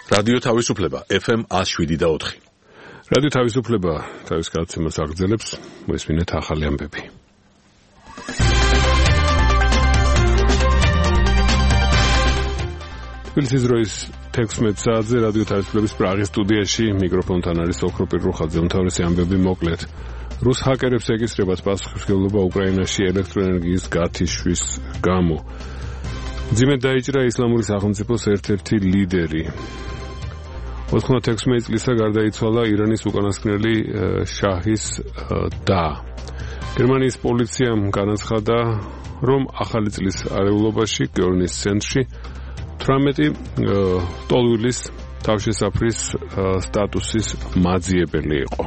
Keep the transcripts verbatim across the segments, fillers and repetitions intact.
რადიო თავისუფლება ეფ ემ one oh seven point four. რადიო თავისუფლება თავის გადაცემას აგრძელებს, მოესმინეთ ახალი ამბები. თბილისის დროის თექვსმეტ საათზე რადიო თავისუფლების პრაღის სტუდიაში მიკროფონთან არის ოქროპირ რუხაძე. უმთავრესი ამბები მოკლედ. რუს ჰაკერებს ეკისრებათ პასუხისმგებლობა უკრაინაში ელექტროენერგიის გათიშვის გამო. მძიმედ დაიჭრა ისლამური სახელმწიფოს ერთ-ერთი ლიდერი. ოთხმოცდაექვსი წლისა გარდაიცვალა ირანის უკანასკნელი შაჰის და. გერმანიის პოლიციამ განაცხადა, რომ ახალი წლის არეულობაში გეორნის ცენტრში თვრამეტი ტოლვილის თავშესაფრის სტატუსის მაძიებელი იყო.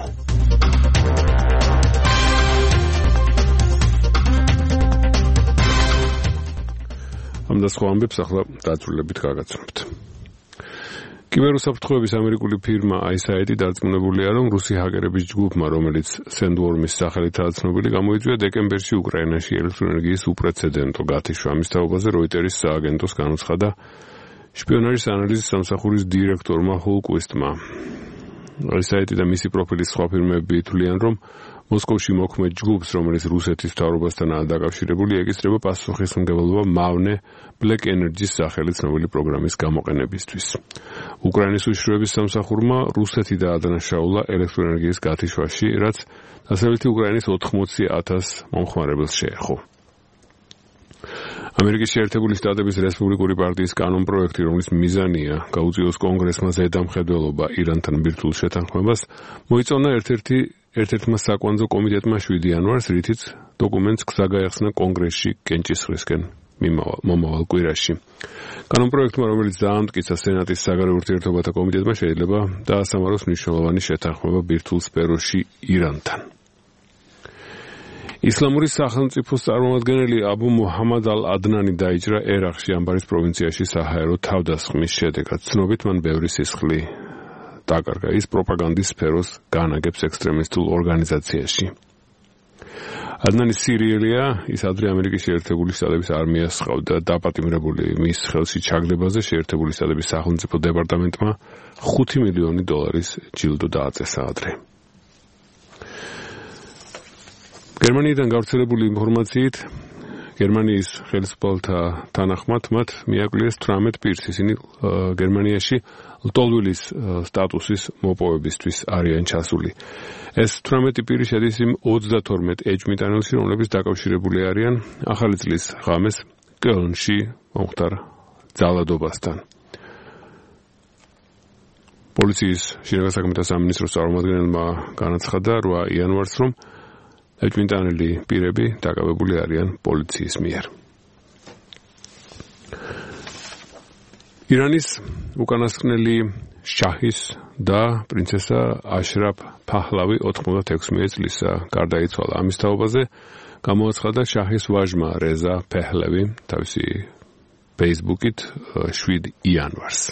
ამ და სხვა ამბებს ახლა დაწვრილებით გაგაცნობთ. კიბერუსაფრთხოების ამერიკული ფირმა აისაიდი დარწმუნებულია, რომ რუსი ჰაკერების ჯგუფმა, რომელიც სენდვორმის სახელითაა ცნობილი, გამოიწვია დეკემბერში უკრაინაში ელექტროენერგიის უპრეცედენტო გათიშვა. ამის თაობაზე როიტერის სააგენტოს განაცხადა შპიონაჟის ანალიზის სამსახურის დირექტორმა ჰოლკვისტმა. აისაიდი და მისი პროფილის სხვა ფირმები თვლიან, რომ მოსკოვში მოქმედ ჯგუფს, რომელიც რუსეთის მთავრობასთანაა დაკავშირებული, ეკისრება პასუხისმგებლობა მავნე Black Energy-ს სახელით ცნობილი პროგრამის გამოყენებისთვის. უკრაინის უშიშროების სამსახურმა რუსეთი დაადანაშაულა ელექტროენერგიის გათიშვაში, რაც დასავლეთი უკრაინის ოთხმოცი ათას მომხმარებელს შეეხო. ამერიკის შეერთებული შტატების რესპუბლიკური პარტიის კანონპროექტი, რომლის მიზანია გაუწიოს კონგრესმა ზედამხედველობა ირანთან ბირთვულ შეთანხმებას, მოიწონა ერთ-ერთი ერთ-ერთმა საკვანძო კომიტეტმა შვიდი იანვარს, რითიც დოკუმენტს გზა გაეხსნა კონგრესში კენჭისყრისკენ მომავალ კვირაში. კანონპროექტმა, რომელიც დაამტკიცა სენატის საგარეო ურთიერთობათა კომიტეტმა, შეიძლება დაასამაროს მნიშვნელოვანი შეთანხმება ბირთვულ სფეროში ირანთან. ისლამური სახელმწიფოს წარმომადგენელი აბუ მუჰამად ალ-ადნანი დაიჭრა ერაყში ამბარის პროვინციაში საჰაერო თავდასხმის შედეგად. ცნობით მან ბევრი სისხლი დაკარგა. ის პროპაგანდის სფეროს განაგებს ექსტრემისტულ ორგანიზაციაში. ადნანი სირიელია, ის ადრე ამერიკის შეერთებული შტატების არმიას ჰყავდა. დაპატიმრებული მის ხელში ჩაგდებაზე შეერთებული შტატების სახელმწიფო დეპარტამენტმა ხუთი მილიონი დოლარის ჯილდო დააწესა ადრე. გერმანიიდან გავრცელებული ინფორმაციით, გერმანიის ხელისუფალთა თანახმად მათ მიაკვლიეს თვრამეტ პირს. ისინი გერმანიაში ლტოლვილის სტატუსის მოპოვებისთვის არიან ჩასული. ეს თვრამეტი პირი შედის იმ ოცდათორმეტ ეჭვმიტანილში, რომლებიც დაკავშირებული არიან ახალი წლის ღამეს კელნში მომხდარ ძალადობასთან. პოლიციის შინაგან საქმეთა სამინისტროს წარმომადგენელმა განაცხადა რვა იანვარს, რომ ეჭვმიტანილი პირები დაკავებული არიან პოლიციის მიერ. ირანის უკანასკნელი შაჰის და პრინცესა აშრაფ ფაჰლავი ოთხმოცდაექვსი წლისა გარდაიცვალა. ამის თაობაზე გამოაცხადა შაჰის ვაჟმა რეზა ფეჰლევი თავისი ფეისბუქით შვიდი იანვარს.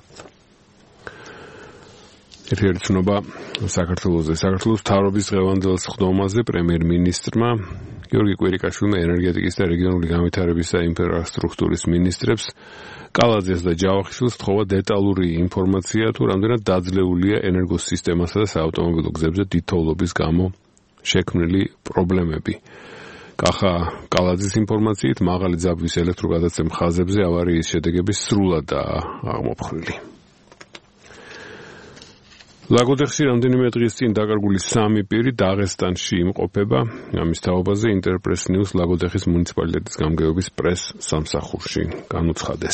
ერთ-ერთი ცნობა საქართველოზე. საქართველოს მთავრობის დღევანდელ სხდომაზე პრემიერ-მინისტრმა გიორგი კვირიკაშვილმა ენერგეტიკის და რეგიონული განვითარების და ინფრასტრუქტურის მინისტრებს კალაძეს და ჯავახიშვილს თხოვა დეტალური ინფორმაცია, თუ რამდენად დაძლეულია ენერგოსისტემასა და საავტომობილო გზებზე დიდთოვლობის გამო შექმნილი პრობლემები. კახა კალაძის ინფორმაციით, მაღალი ძაბვის ელექტროგადაცემ ხაზებზე ავარიის შედეგები სრულადაა აღმოფხვრილი. ლაგოდეხში რამდენიმე დღის წინ დაკარგული სამი პირი დაღესტანში იმყოფება. ამის თაობაზე ინტერპრეს ნიუს ლაგოდეხის მუნიციპალიტეტის გამგეობის პრეს სამსახურში განუცხადეს.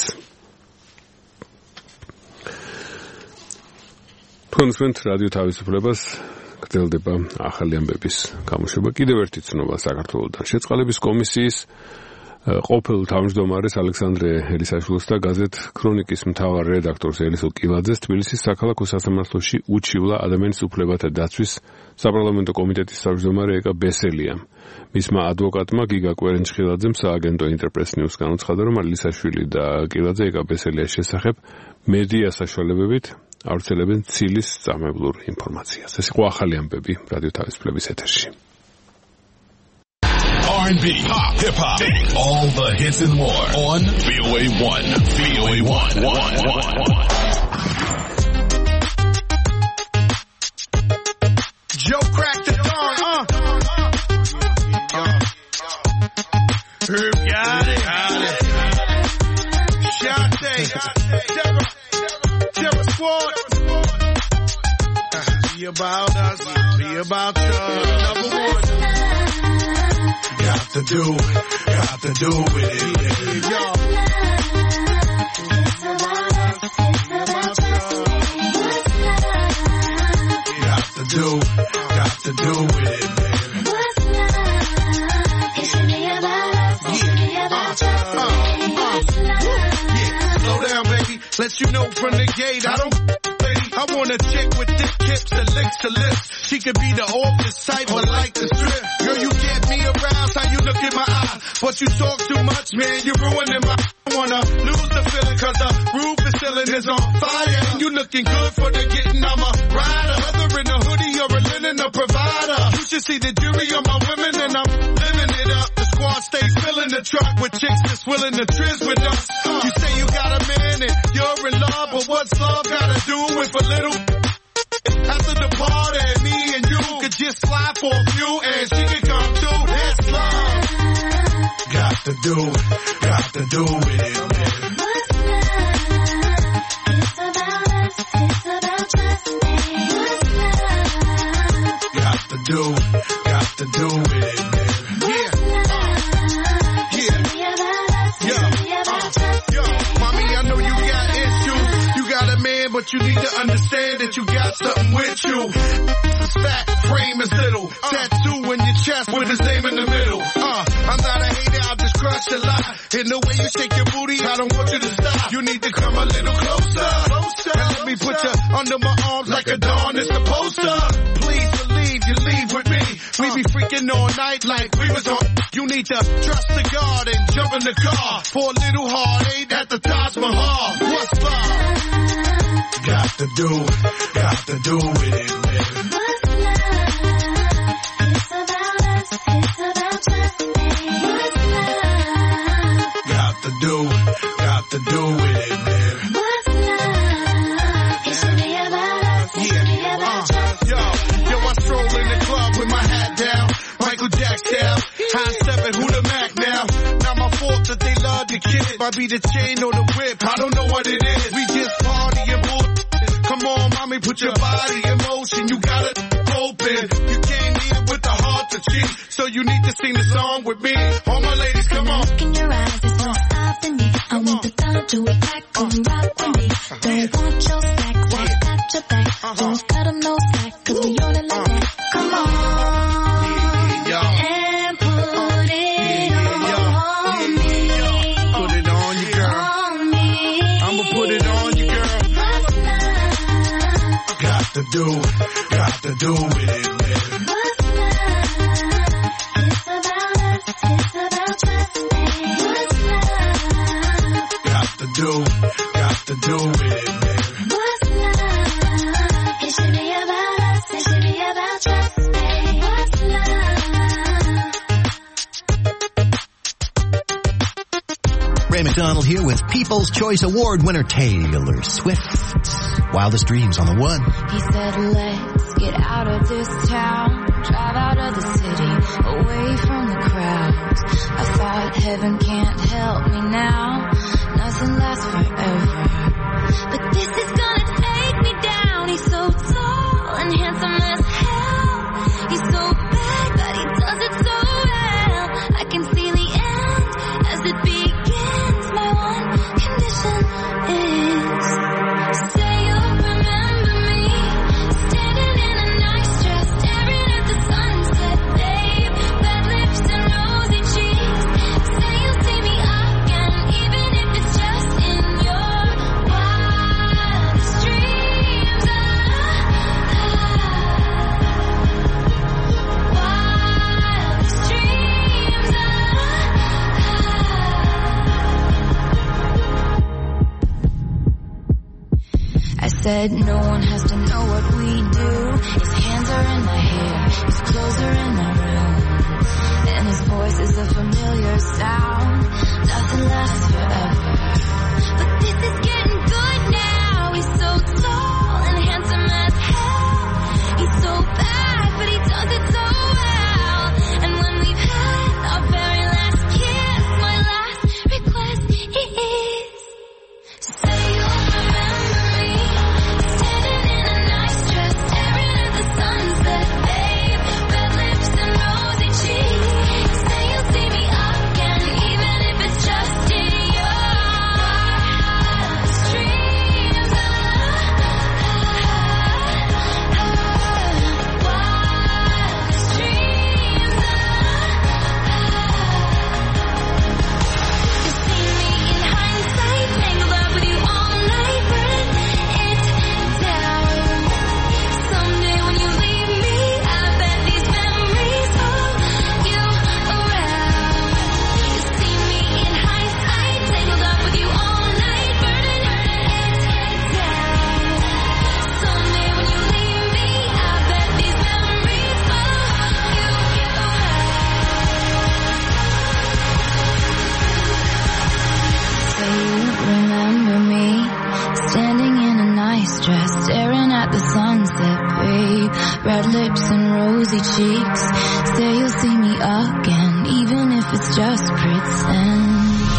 თქვენს რადიო თავისუფლებას გრძელდება ახალი ამბების გამოშვება. კიდევ ერთი ცნობა საქართველოდან. შეწყალების კომისიის ყოფილ თავმჯდომარეს ალექსანდრე ელისაშვილს და გაზეთ ქრონიკის მთავარ რედაქტორს ელისო კილაძეს თბილისის საქალაქო სასამართლოში უჩივლა ადამიანის უფლებათა დაცვის საპარლამენტო კომიტეტის თავმჯდომარე ეკა ბესელიამ. მისმა ადვოკატმა გიგა კვერენჩხილაძემ სააგენტო ინტერპრეს ნიუს განაცხადა, რომ ელისაშვილი და კილაძე ეკა ბესელიას შესახებ მედია საშუალებებით ავრცელებენ ცილის წამებლურ ინფორმაციას. ეს იყო ახალი ამბები რადიო თავისუფლების ეთერში. R and B, pop, hip hop, all the hits and more on V O A one. V O A one. Herb got it. Got it. Shante. Terror. Terror Squad. Be about us. Be about you. Number one. Got to do. Got to do with it. Y'all. Got to do. Got to do with it. Let you know from the gate, I don't, lady. I want a chick with thick hips and licks to lips. She could be the office type, but like the strip. Girl, you get me aroused, how you look in my eye. But you talk too much, man, you're ruining my. I wanna lose the feeling, cause the roof is ceiling is on fire. And you looking good for the getting, I'm a rider. Whether in a hoodie or a linen, a provider. You should see the jury on my women, and I'm living it up. The squad stays filling the truck with chicks that's willing to trizz with us. You say you got a man and you're in love, but what's love gotta do with a little? After the party, me and you could just slide for a few, and she can come too. That's love. Got to do, got to do with it, man. What's love? It's about us. It's about trust me. What's love? Got to do, got to do with it, man. Yeah. But you need to understand that you got something with you. Fat frame is little. Uh, Tattoo in your chest with his name in the middle. Uh, I'm not a hater, I'll just crush a lot. In the way you shake your booty, I don't want you to stop. You need to come a little closer. closer and let me put you under my arms like a dawn is supposed to. Please believe you leave with me. We be freaking all night like we was on. You need to trust the God and jump in the car. For a little heartache at the Taj Mahal. What's love? Got to do, got to do with it, man. What's love? It's about us. It's about trust me. What's love? Got to do, got to do with it, man. What's love? It should be about us. It should be about trust me. Yo, yo, I stroll in the club with my hat down. Michael Jackson, high seven, who the Mac now? Not my fault that they love the kid. Might be the chain or the whip, I don't know what it is. We just party and bull. Come on, mommy, put your body in motion. You got it open. You came here with the heart to cheat, so you need to sing the song with me. All my ladies, come on. Look in your eyes, there's no stopping me. I want the time to attack and rock with me. Don't want your slack, won't got your back. Don't cut them no slack, cause we on it like that. Come on. And put it on me. Put it on you, girl. On me. I'ma put it on you, girl. Got to do, got to do with it, man. What's love? It's about us. It's about trust me. What's love? Got to do, got to do with it, man. What's love? It should be about us. It should be about trust me. What's love? Ray McDonald here with People's Choice Award winner Taylor Swift. Wildest Dreams on the one. He said, let's get out of this town, drive out of the city, away from the crowds. I thought heaven can't help me now, nothing lasts forever. But this is gonna take me down. He's so tall and handsome as hell. He's so bad, but he does it so well. I can see the end as it begins. My one condition is stay. Said no one has to know what we do. His hands are in my hair, his clothes are in my room, and his voice is a familiar sound. Nothing lasts forever, but this is getting good now. He's so tall and handsome as hell. He's so bad, but he does it so well. And when we've had our very last kiss, rosy cheeks. Say you'll see me again, even if it's just pretend.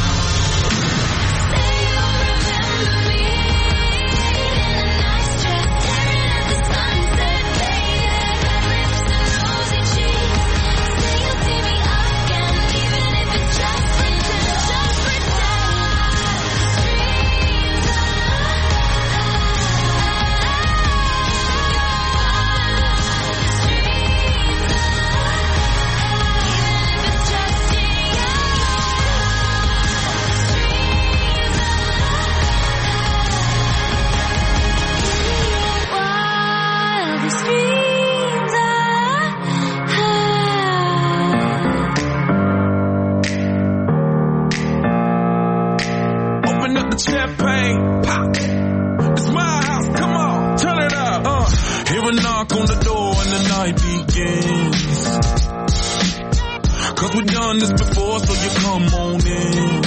Champagne, pop. It's my house, come on, turn it up. Uh, hear a knock on the door and the night begins. Cause we've done this before, so you come on in.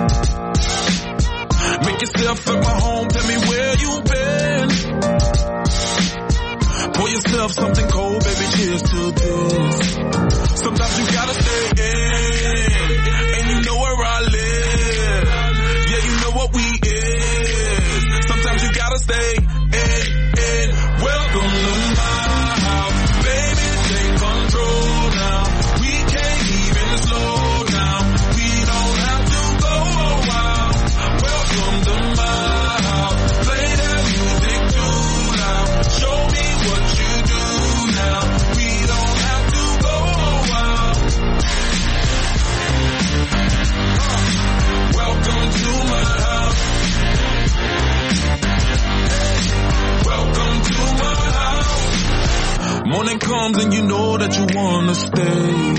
Make yourself at my home, tell me where you've been. Pour yourself something cold, baby, cheers to this. Sometimes you gotta stay in, and you know where I live. Yeah, you know what we is. Sometimes you gotta stay in, in. Welcome to my house, baby, take control now. We can't even slow down. We don't have to go a while. Welcome to my house, play that music too loud. Show me what you do now. We don't have to go a while. Welcome to my house. Welcome to my house. Morning comes and you know that you wanna stay.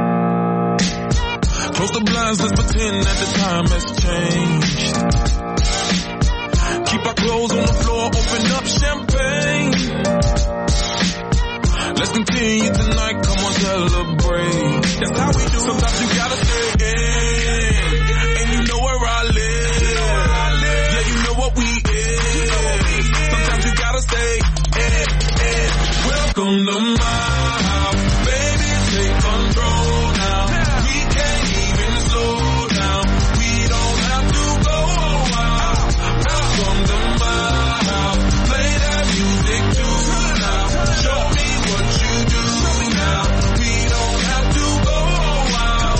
Close the blinds, let's pretend that the time has changed. Keep our clothes on the floor, open up champagne. Let's continue tonight, come on, celebrate. That's how we do. Sometimes you gotta stay in, and you know where I live. Yeah, you know what we is. Sometimes you gotta stay in, in. Welcome to my house, baby, take control now. We can't even slow down. We don't have to go a while. Welcome to my house, play that music too loud. Show me what you do now. We don't have to go a while.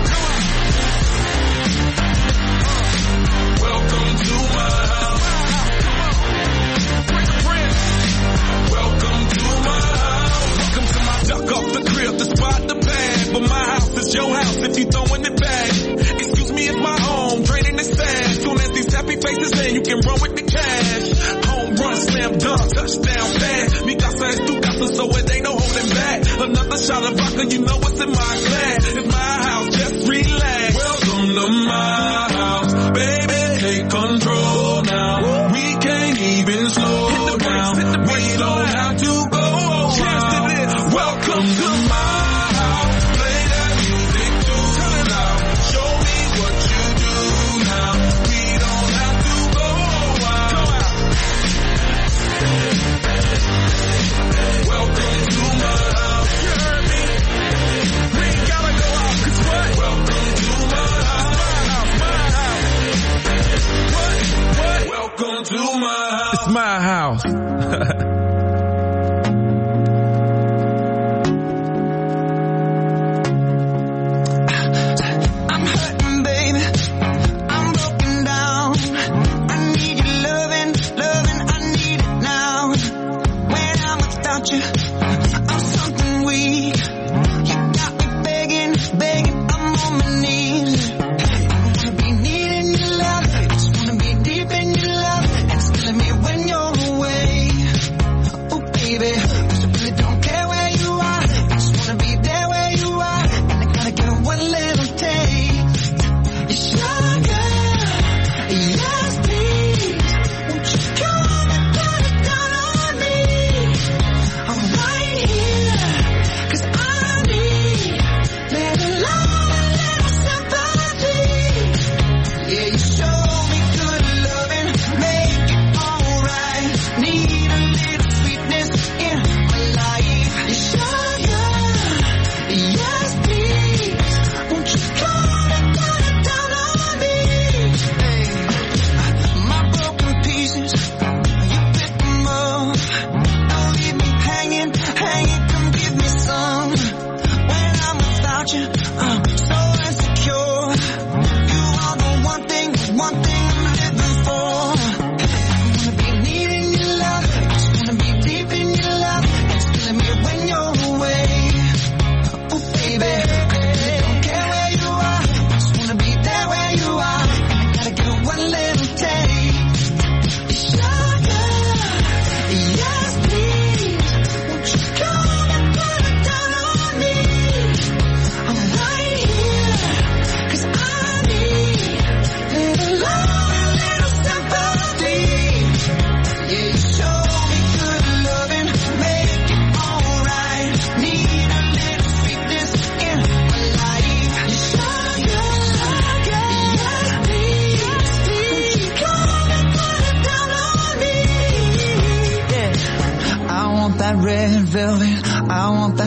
Welcome to my house. Welcome to my house. Welcome to my duck off the crib, the spot, the pad. But my house is your house if you throwing it back. Excuse me, it's my home, draining the stash. Soon as these happy faces in, you can run with the cash. Home run, slam dunk, touchdown fast. Mi casa es tu casa, so it ain't no holding back. Another shot of vodka, you know what's in my glass. It's my house, just relax. Welcome to my house, baby, take control now. We can't even slow down. We don't have to go a while. Welcome to my house, play that music too loud. Show me what you do now. We don't have to go a while. Welcome to my house. You heard me? We ain't gotta go out.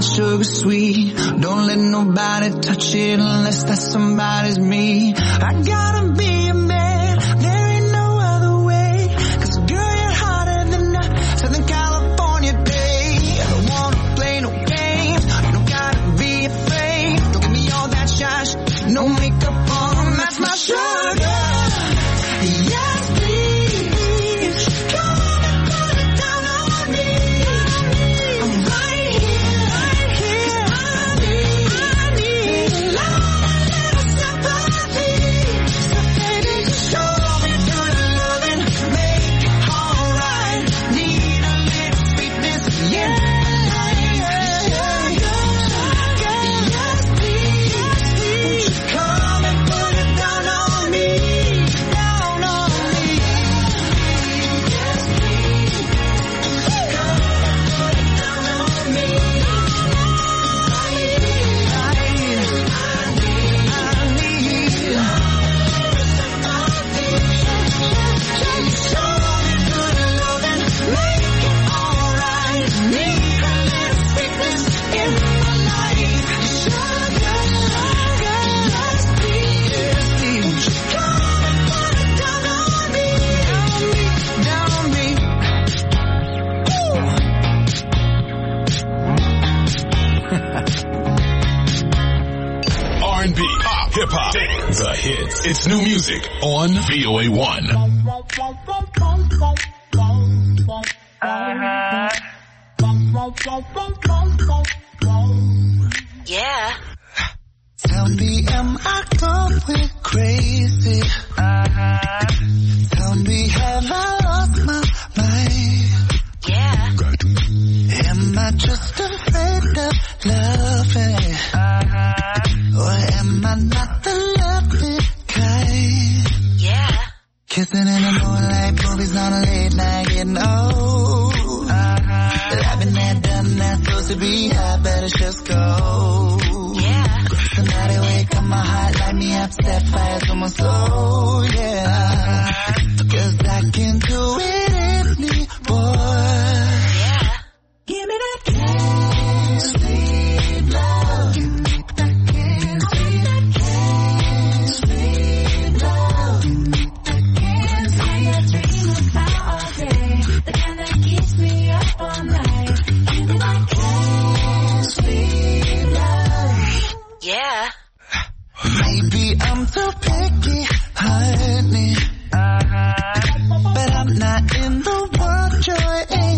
sugar sweet. Don't let nobody touch it unless that somebody's me. I gotta be a man, there ain't no other way. Cause girl, you're hotter than a Southern California day. I don't wanna play no games, you don't gotta be afraid. Don't give me all that shy shit, no makeup on, that's my sugar. Yes, please, come on and put it down on me. I'm right here, right here, 'cause I need, I need a little sympathy. So baby, show me good loving, make it alright. Need a little sweetness, yeah, yeah, yeah, yeah. Yes, please, won't you come and put it down on me, down on me. Yes, please, come and put it down on me. I need, I need, I need sympathy. Show me good loving, make it alright. Need a little sweetness in my life. Sugar, sugar, yes, please, won't you come and put it down on me, down on me, down R and B, pop, hip hop, dance, the hits. It's new music on V O A one. Yeah. Tell me, am I going crazy? Tell me, have I lost my mind? Yeah. Am I just afraid of loving? Or am I not the loving kind? Yeah. Kissing in the moonlight, movies on a late night, getting old. I've been there, done that, supposed to be high, better just go. Yeah. Somebody wake up my heart, light me up, set fire to my soul, yeah. Cause I can't do it anymore. Yeah. Give me that can't sleep love. Give me that can't sleep, can't sleep love. Give me that can't sleep. Dream about all day, the kind that keeps me up all night. Give me that Can't sleep love. Yeah. Maybe I'm too picky, honey. But I'm not in the world you're in.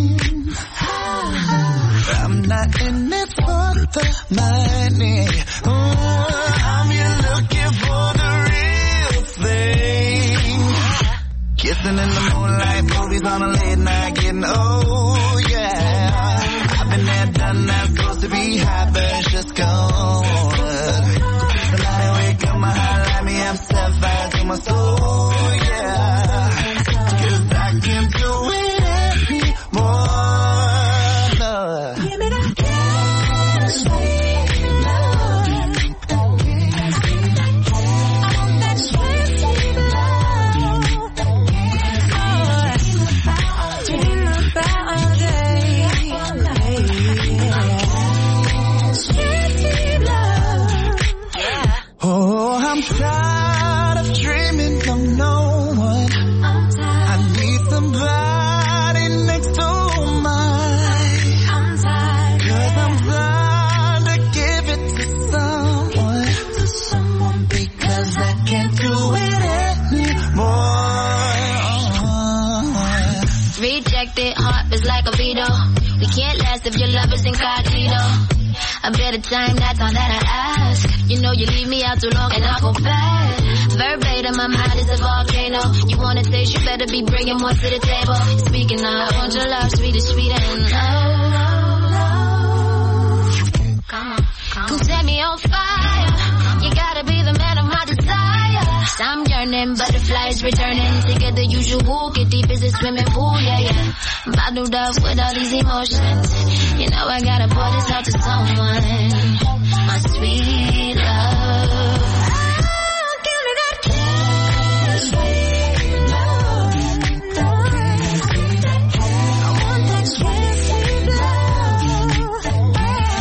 I'm not in it for the money. Ooh, I'm here looking for the real thing. Kissing in the moonlight, movies on a late night, getting old, yeah. I've been there, done that, supposed to be high, but it's just gone. Somebody wake up my heart, light me up, set fire to my soul, yeah. Cause I can't do it anymore. No. Give me that can't sleep love. Give me that can't sleep, I want that can't sleep love. Dream about all day, all night. Can't sleep love. Yeah. Oh, I'm tired of dreaming of no one. I'm tired. I need somebody next to mine. I'm tired. Cause I'm blind to give it to someone. To someone Because I can't do it anymore. rejected, heart is like a veto. We can't last if your love is incognito. A better time, that's all that I ask. You know you leave me out too long and I'll go back. Verbatim, I'm hot as a volcano. You wanna taste, you better be bringing more to the table. Speaking of, I want your love, sweet as sweet and love. Come on, come on. Come set me on fire. You gotta be the man of my desire. I'm yearning, butterflies returning. Sick of the usual, get deep as a swimming pool, yeah, yeah. Bottled up with all these emotions. You know I gotta pour this out to someone. My sweet love. Oh, give me that kiss. Sweet love. I want that kiss, sweet love.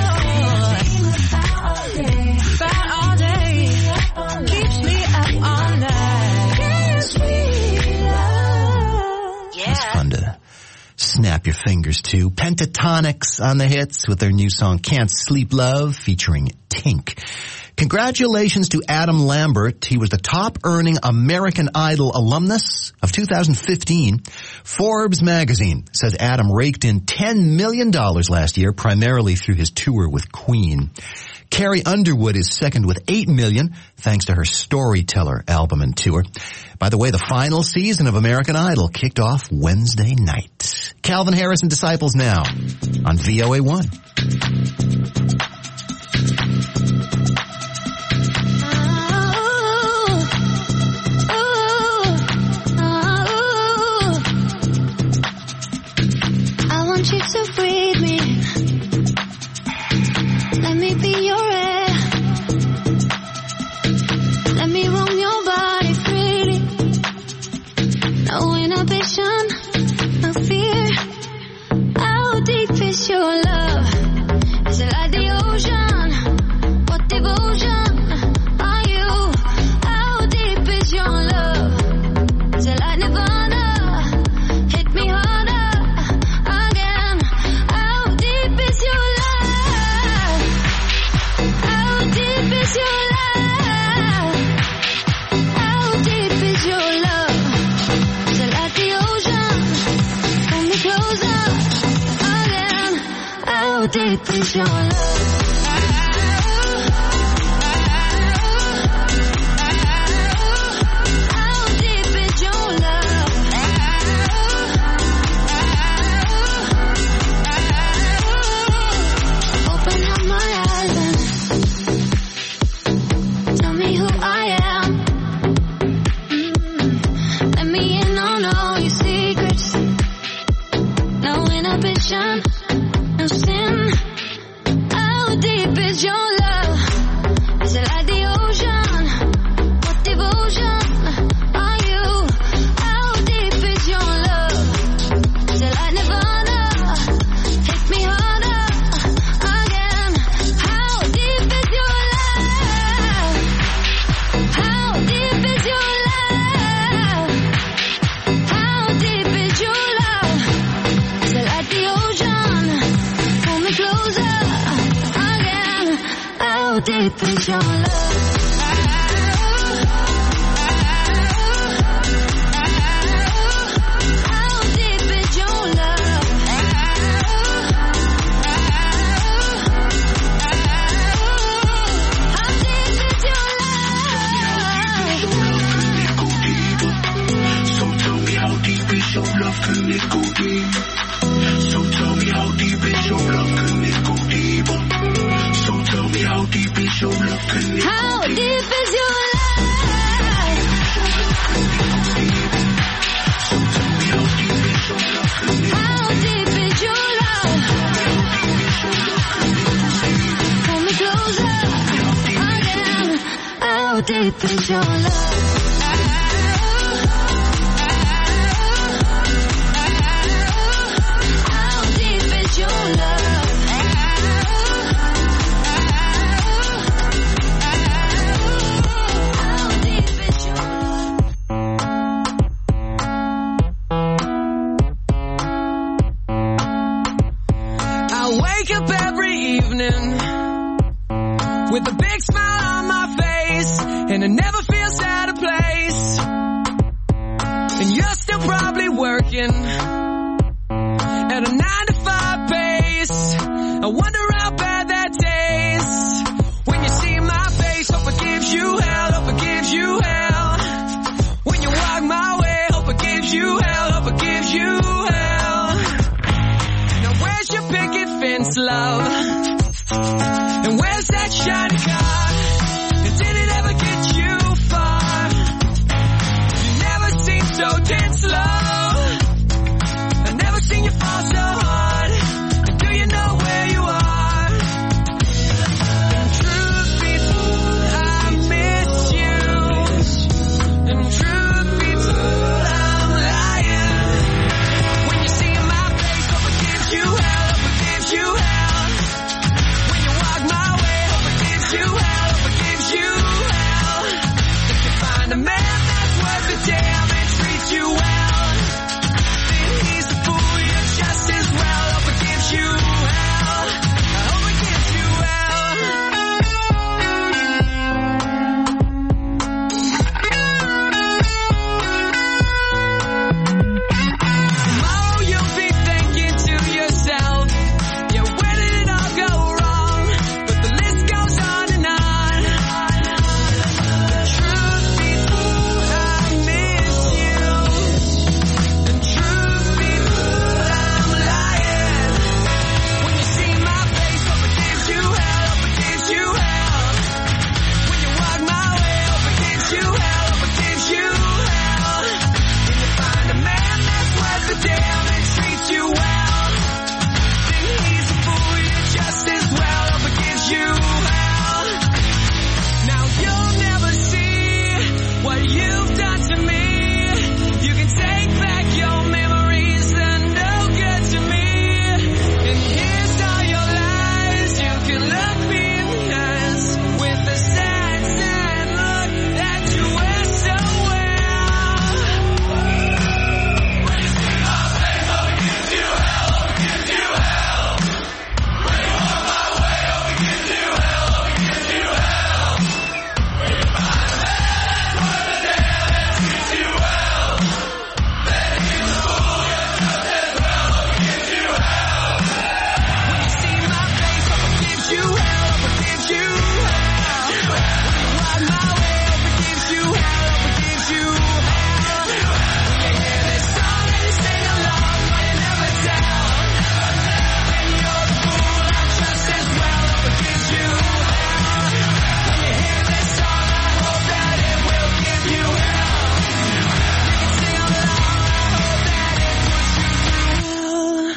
snap your fingers to. Pentatonics on the hits with their new song Can't Sleep Love featuring Tink. Congratulations to Adam Lambert. He was the top-earning American Idol alumnus of two thousand fifteen. Forbes magazine says Adam raked in ten million dollars last year, primarily through his tour with Queen. Carrie Underwood is second with eight million dollars, thanks to her Storyteller album and tour. By the way, the final season of American Idol kicked off Wednesday night. Calvin Harris and Disciples now on V O A one. You to breathe me. Let me be your air. Let me roam your body freely. No inhibition, no fear. How deep is your love? Is it like the ocean? What devotion are you? How deep is your love? Is it like Nirvana? Hit me harder. How deep is your love? No sin. How deep is your love? Is it like the ocean? What devotion are you? How deep is your love? Is it like Nirvana? Hit me harder again. How deep is your love? How deep is your love? How deep is your love? Is it like the ocean? Pull me closer again. How deep is your love? How deep is your love? How deep is your love? So tell me how deep is your love, can it go deep? So tell me how deep is your love, can it go deeper? So tell me how deep is your love, can it go How deep is your love? How deep is your love? Pull me closer again. How deep is your love? How deep is your love? How deep is your love? I wake up every evening with a big smile on my face, and it never feels out of place. And you're still probably working at a nine to five pace. I wonder how bad that tastes when you see my face. Hope it gives you hell, hope it gives you hell. When you walk my way, hope it gives you hell, hope it gives you hell. Now where's your picket fence, love? And where's that shiny car? And did it ever get you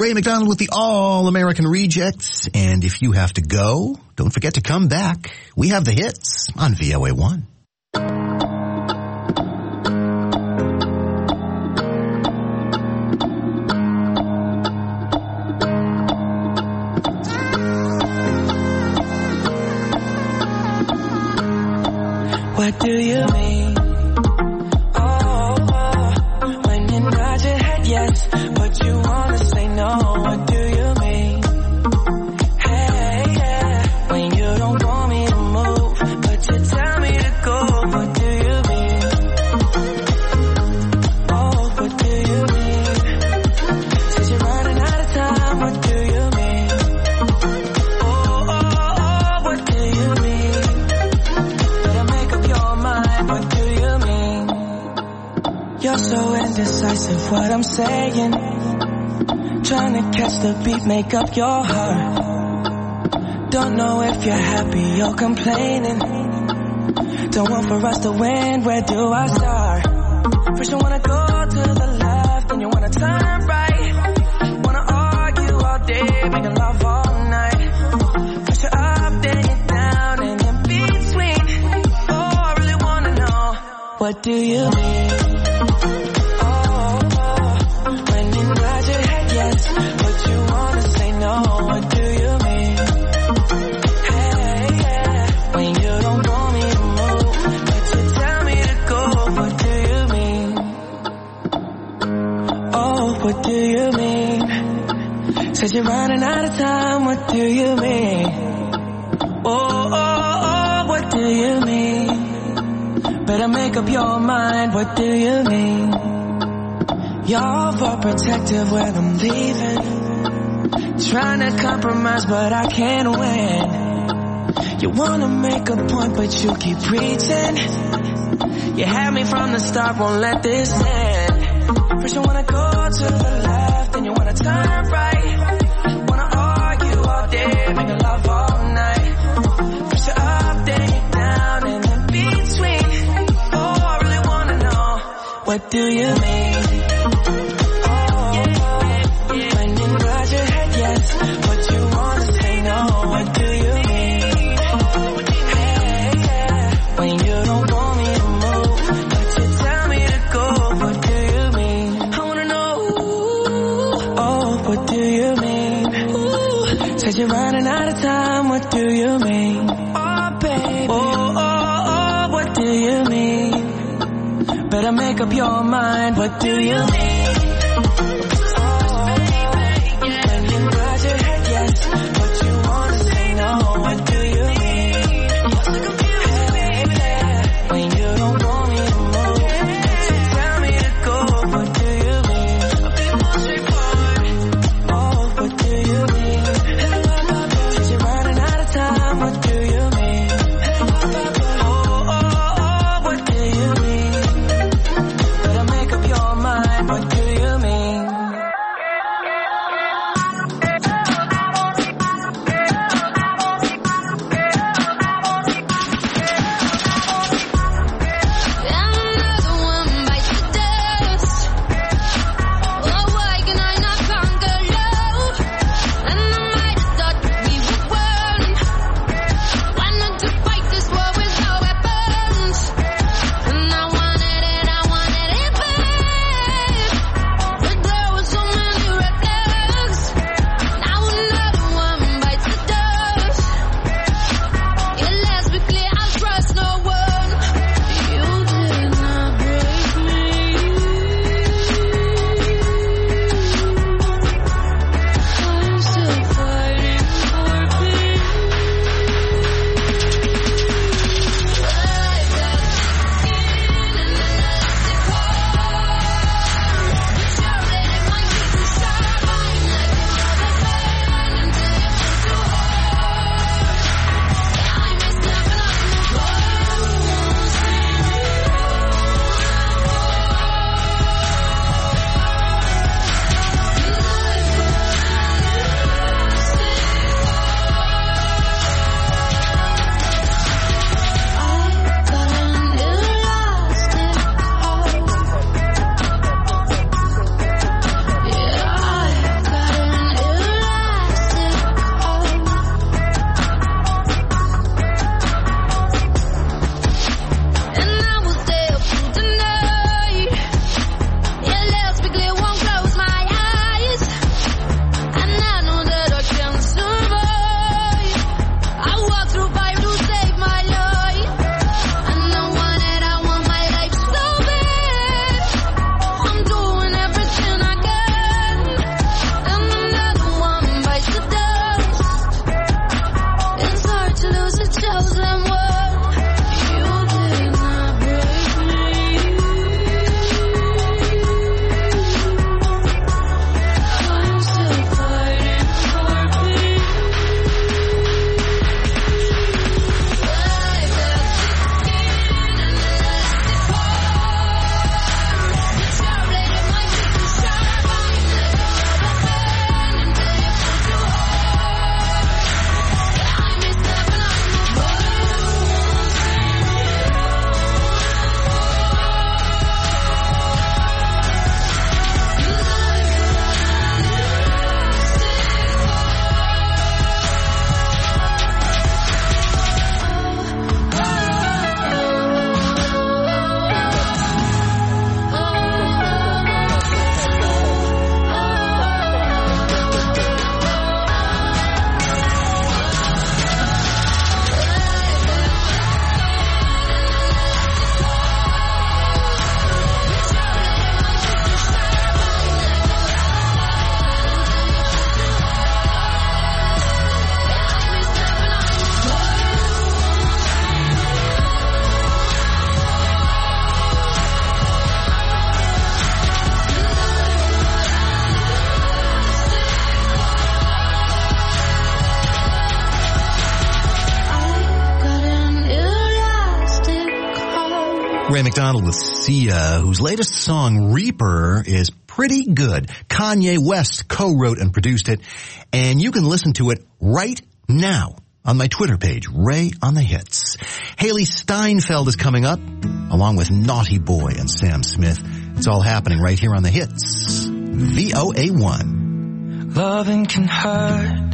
Ray McDonald with the All-American Rejects. And if you have to go, don't forget to come back. We have the hits on V O A one. What do you mean? Oh, oh, when you nod your head yes, but you wanna say no. What do you mean? Hey, yeah, when you don't want me to move, but you tell me to go. What do you mean? Oh, what do you mean? Says you're running out of time. What do you mean? Oh, oh, oh, what do you mean? What do you mean? You're so indecisive, what I'm saying. Trying to catch the beat, make up your heart. Don't know if you're happy or complaining. Don't want for us to win, where do I start? First you wanna go to the left, then you wanna turn right. Wanna argue all day, making love all night. First you're up, then you're down, and in between. What do you mean? Oh, oh, when you nod your head yes, but you wanna say no. What do you mean? Hey, yeah, when you don't want me to move, but you tell me to go. What do you mean? Oh, what do you mean? Says you're running out of time. What do you mean? Oh, oh, oh, what do you mean? Better make up your mind, what do you mean? You're overprotective when I'm leaving. Trying to compromise, but I can't win. You wanna make a point, but you keep preaching. You had me from the start, won't let this end. First you wanna go to the left, then you wanna turn right. Wanna argue all day, make love all night. First you're up, then you're down, and in between. What do you mean? Oh, when you nod your head yes, but you wanna say no. What do you mean? Hey, yeah, when you don't want me to move, but you tell me to go. What do you mean? I wanna know. Oh, what do you mean? Said you're running out of time. What do you mean? Oh, baby. Oh, oh, oh, what do you mean? Better make up your mind, what do you mean? Oh, when you nod your head yes, but you wanna say no. What do you mean? Hey, yeah, when you don't want me to move, so tell me to go. What do you mean? A bit more straightforward. Oh, what do you mean? Says you're running out of time. What do you mean? Oh, oh, oh, what do you mean? What Ray McDonald with Sia, whose latest song, Reaper, is pretty good. Kanye West co-wrote and produced it, and you can listen to it right now on my Twitter page, Ray on the Hits. Haley Steinfeld is coming up, along with Naughty Boy and Sam Smith. It's all happening right here on the Hits. V O A one. Loving can hurt.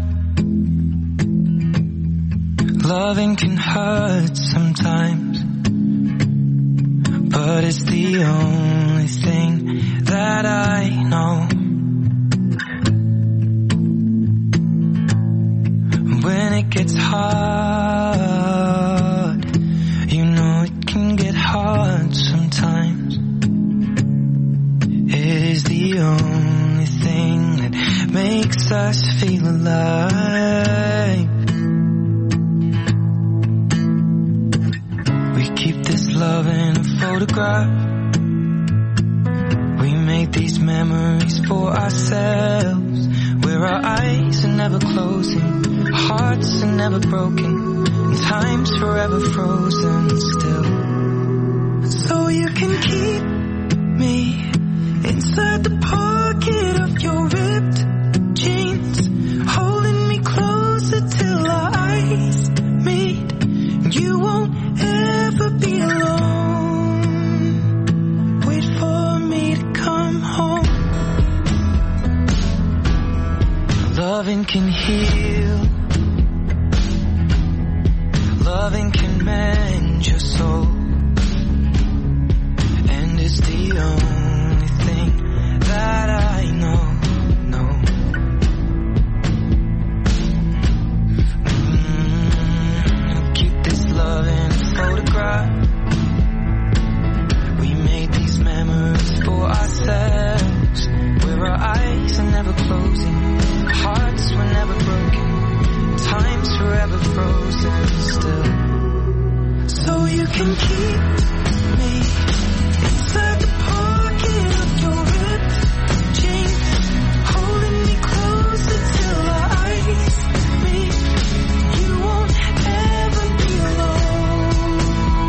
Loving can hurt sometimes. But it's the only thing that I know. When it gets hard, you know it can get hard sometimes. It is the only thing that makes us feel alive. We keep this love in a photograph. We make these memories for ourselves, where our eyes are never closing, hearts are never broken, and time's forever frozen still. So you can keep me inside the pocket of your ripped jeans, holding me closer till our eyes meet. You won't ever be alone. Wait for me to come home. Loving can heal. Loving can mend your soul. And it's the only thing that I know, know. Mm, keep this love in a photograph. We made these memories for ourselves, where our eyes are never closing, hearts were never broken, time's forever frozen still. So you can keep me inside the pocket of your ripped jeans, holding me closer till our eyes meet. You won't ever be alone.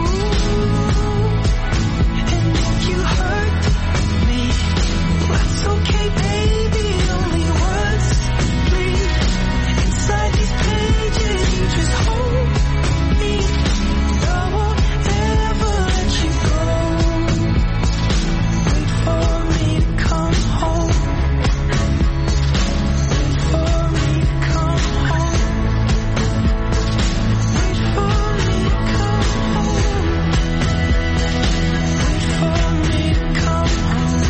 And if you hurt me, that's okay, baby. Only words bleed inside these pages. You just hold me. I won't ever let you go. Wait for me to come home. Wait for me to come home. Wait for me to come home. Wait for me to come home.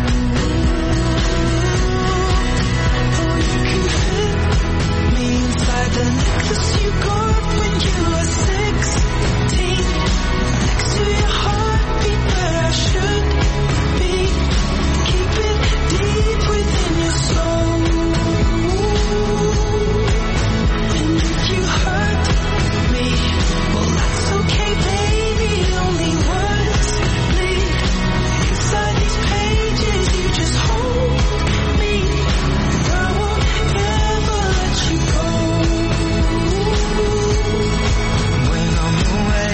Oh, you can fit me inside the necklace you got when you were sixteen, next to your heartbeat where I should be. Keep it deep within your soul. And if you hurt me, well that's okay, baby. Only words bleed inside these pages. You just hold me. I won't ever let you go. When I'm away,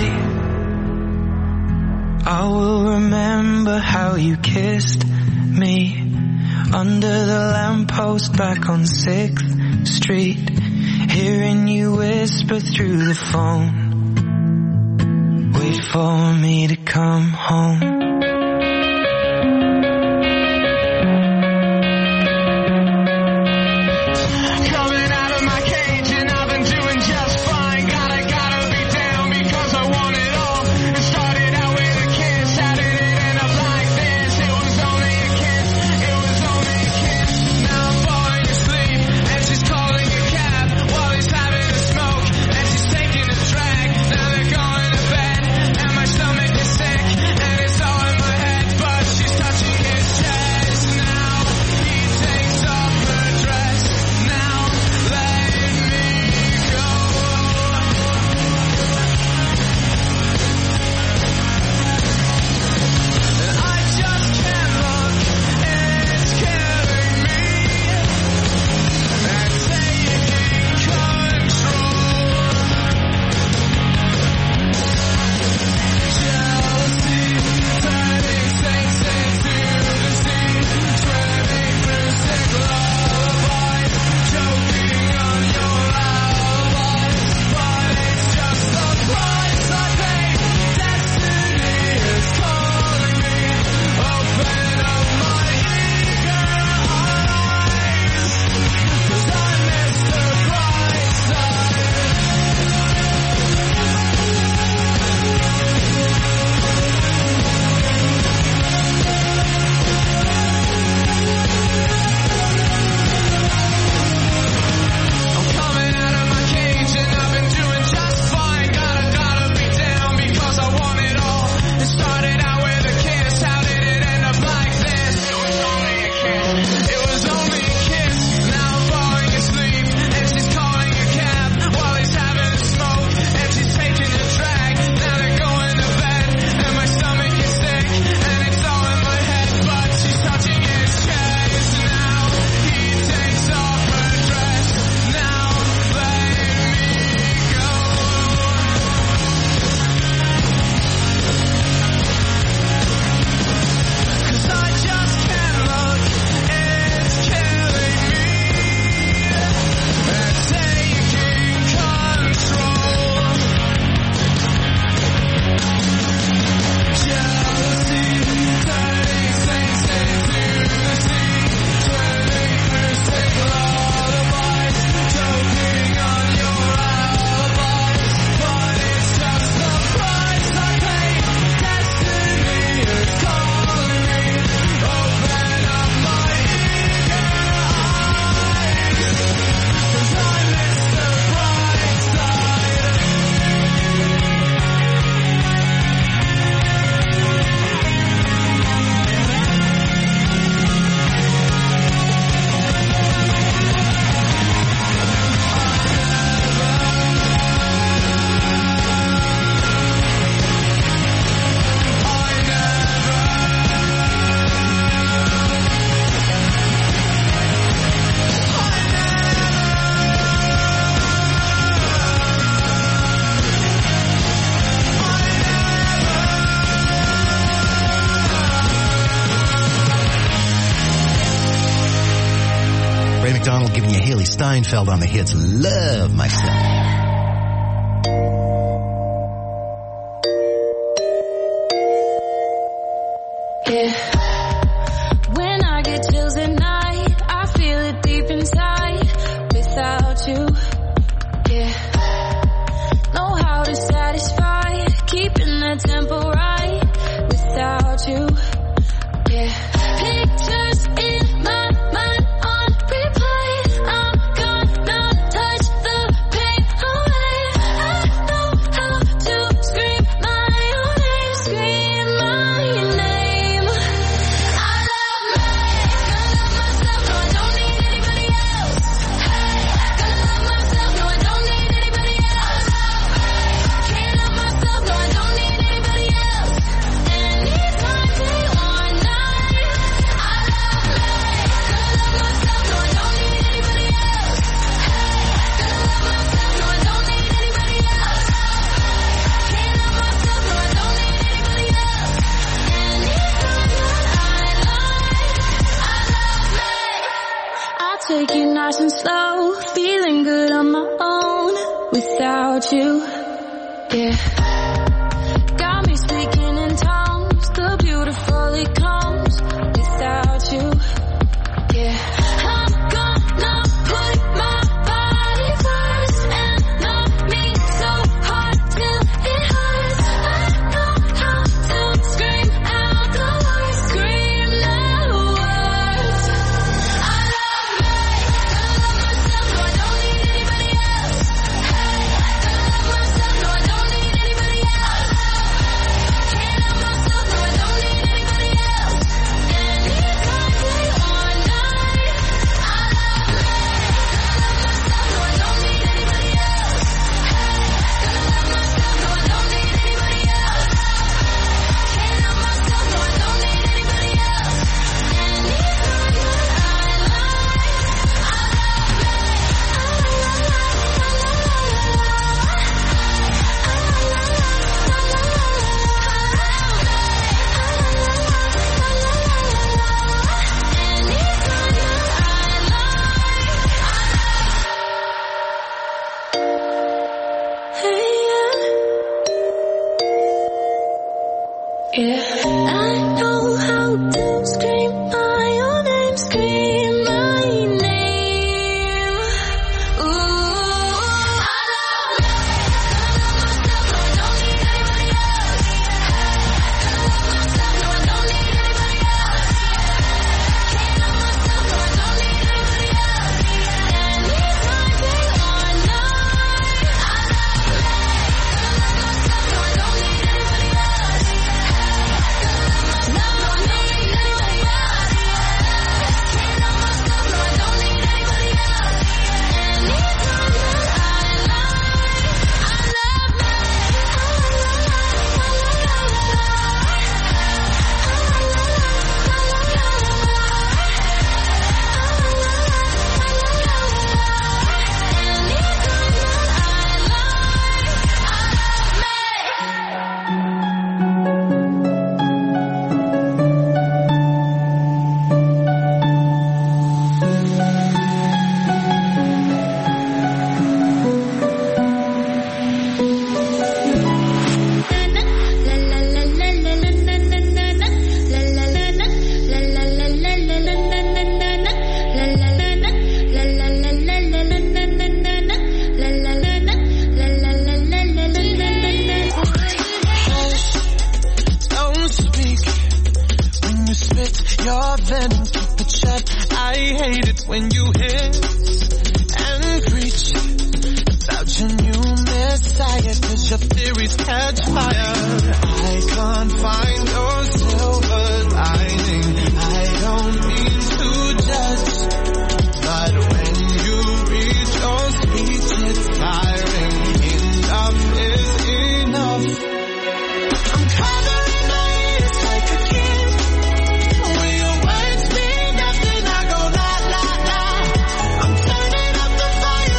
I will remember how you kissed me under the lamppost back on sixth street, hearing you whisper through the phone. Wait for me to come home. Coming out of my cage and I've been doing just fine. Gotta, gotta be down because I want it all. It started out with a kiss. How did it end up like this? It was only a kiss. It was only a kiss. Now I'm falling asleep and she's calling a cab while he's having a smoke and she's taking a drag. Now they're going to bed and my stomach is sick and it's all giving you Haley Steinfeld on the hits. Love Myself.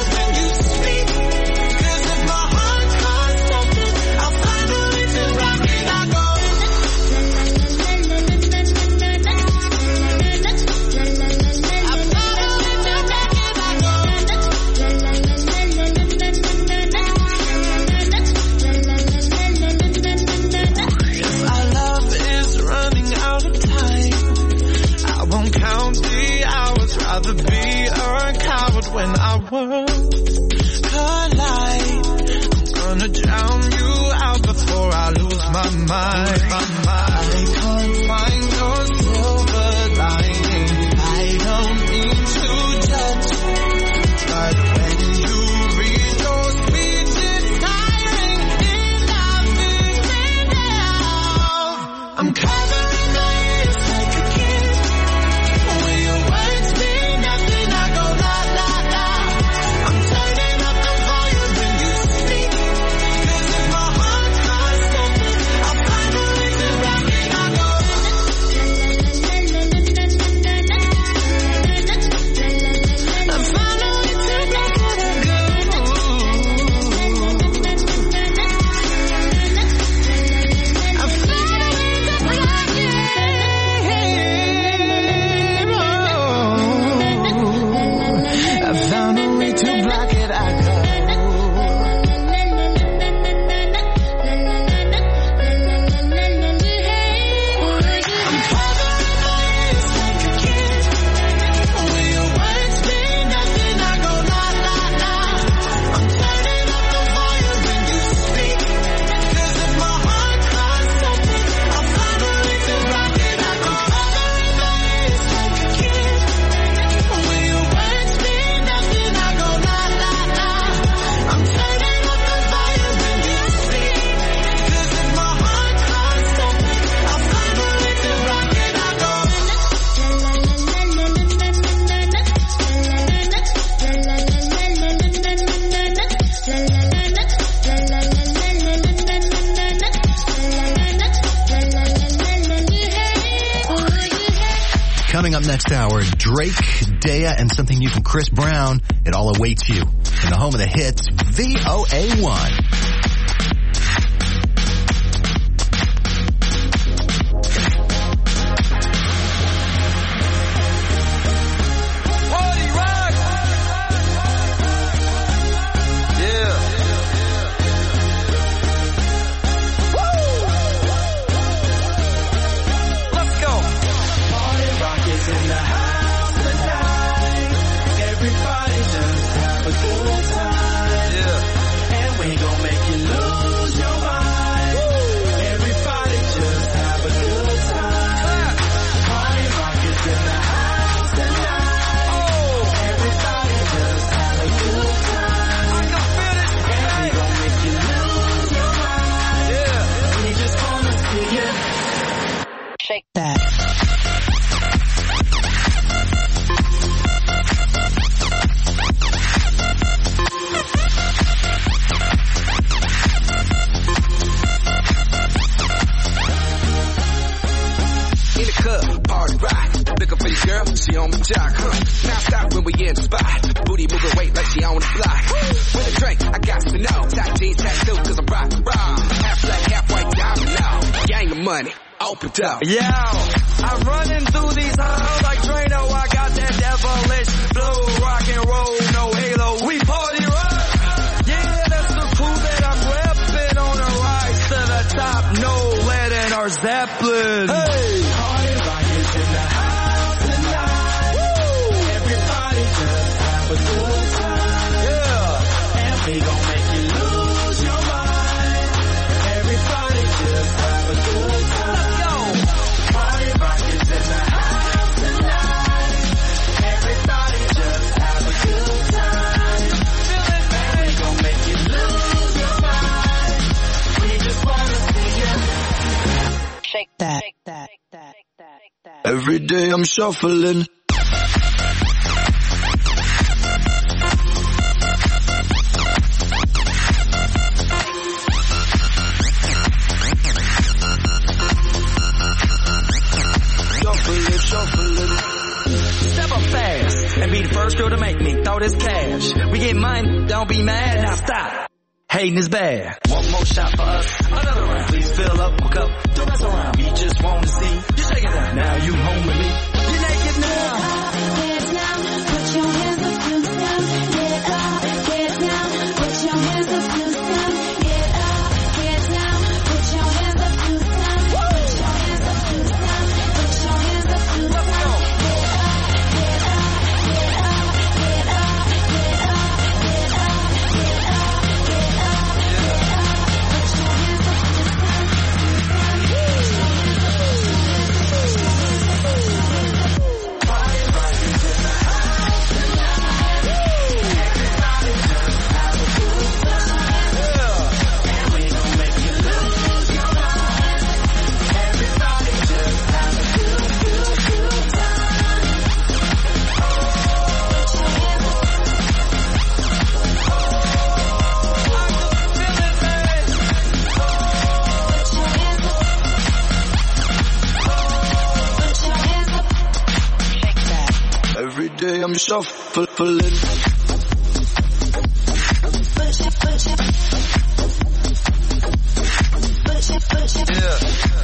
Rock world collide. I'm gonna drown you out before I lose my mind. My mind. I can't find your silver lining. I don't mean to judge, but when you read those speeches, tiring enough is enough. I'm covering my ears like a kid. When your words mean nothing, I go la la la. I'm turning up the volume when you speak. 'Cause if my heart starts stopping, I'll find a way to rock it. I go. I found a way to rock it. I go. I found a way to rock it. I found a way to block it. I go. I'm covering my ears like a kid. When your words mean nothing, I go la la la. I'm turning up the volume when you speak. 'Cause if my heart starts stopping, I'll find a way to rock it. I go. Covering my ears like a kid. When your words mean nothing, I go la la la. I'm turning up the volume when you speak. 'Cause if my heart starts stopping, I'll find a way to rock it. I go. Coming up next hour, Drake, Daya, and something new from Chris Brown. It all awaits you in the home of the hits, V O A one. Party rock! Yeah. Woo! Let's go. Party rock is in the house tonight. Everybody just have a good time. Yeah. And we gon' make you lose your mind. Everybody just have a good time. Party rock is in the house tonight. Oh, Everybody just have a good time. I can feel this. And we gon' make you lose your mind. Yeah. We just wanna see you. Shake that. In the club, party rock. Looking for your girl, she on my jock, huh? Now stop when we in the spot. Booty moving weight like she on the block. With a drink, I got to know. Tight jeans, tattoo, cause I'm rock and roll. Half black, half white, diamond now. Gang of money, opened up. Yo, I'm running through these halls like Drano. I got that devilish flow, rock and roll, no halo. We party rock. Yeah, that's the crew that I'm repping on the rise to the top. No lead in our Zeppelin. Hey, Party rock is in the house tonight. Everybody just have a good time. yeah. And we gon' make you lose your mind. Everybody just have a good time. Yo, Party rock is in the house tonight. Everybody just have a good time. And we gon' make you lose your mind. We just wanna see you. Shake that. Shake that. Shake that. Shake that. Every day I'm shuffling. Shuffling, shuffling. step up fast and be the first girl to make me throw this cash. We get money, don't be mad, now stop. Hating is bad. One more shot for us, another round. Please fill up a cup, don't mess around. We just want to see you shake it down. Now you home with me. You're naked now. Get down, put your hands up to the sun. Get up, get down, put your hands up to the sun. Get up, get down, put your hands up to the sun. Put your hands up to the sun. Put your hands up to the sun. Get up, get up, get up, get up, get up, I'm shuffling. Yeah.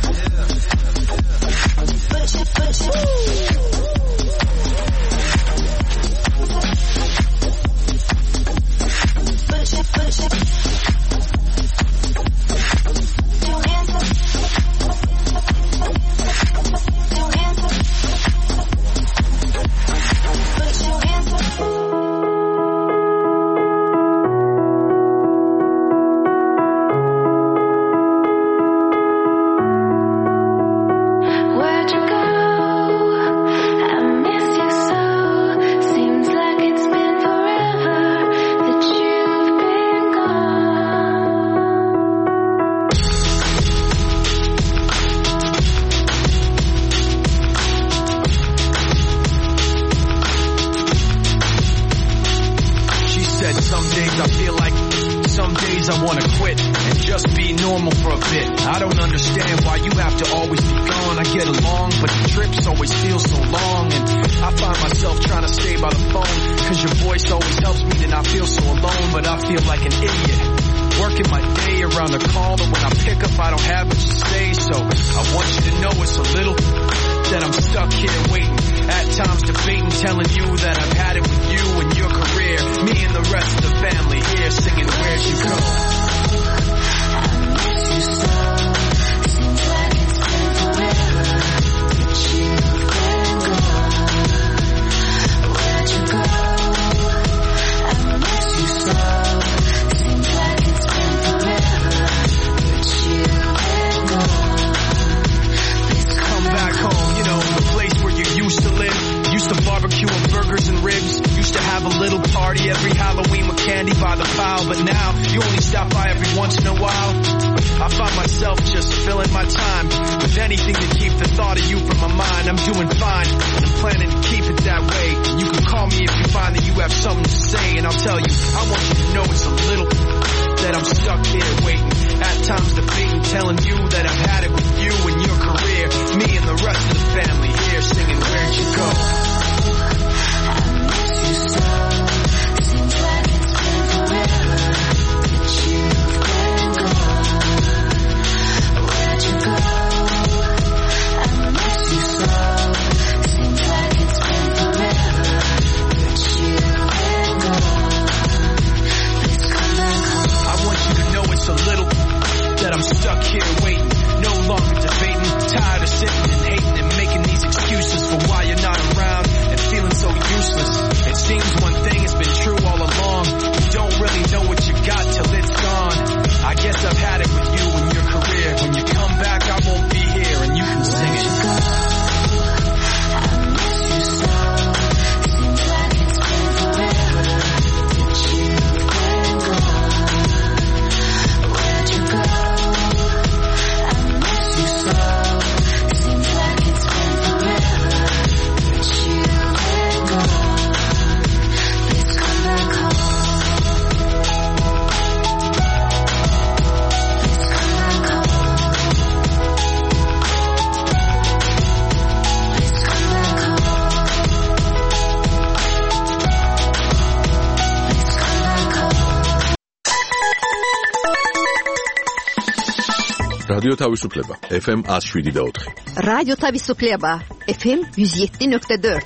რადიო თავისუფლება ეფ ემ one oh seven point four. რადიო თავისუფლება ეფ ემ one oh seven point four.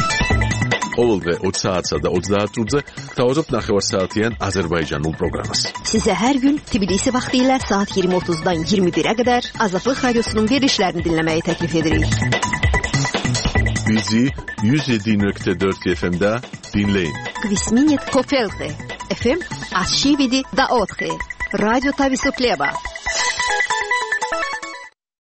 ყოველდღე ოცი საათსა და ოცდაათ წუთზე გთავაზობთ ნახევარსაათიან აზერბაიჯანულ პროგრამას. Size her gün Tbilisi vaxtilə saat yirmi otuzdan iyirmi birə qədər Azadlıq Radiosunun verilişlərini dinləməyi təklif edirik. Bizi one oh seven point four eff em'də dinləyin. Kvisminit Kofelte eff em one oh seven point four. Радио Тависуклеба.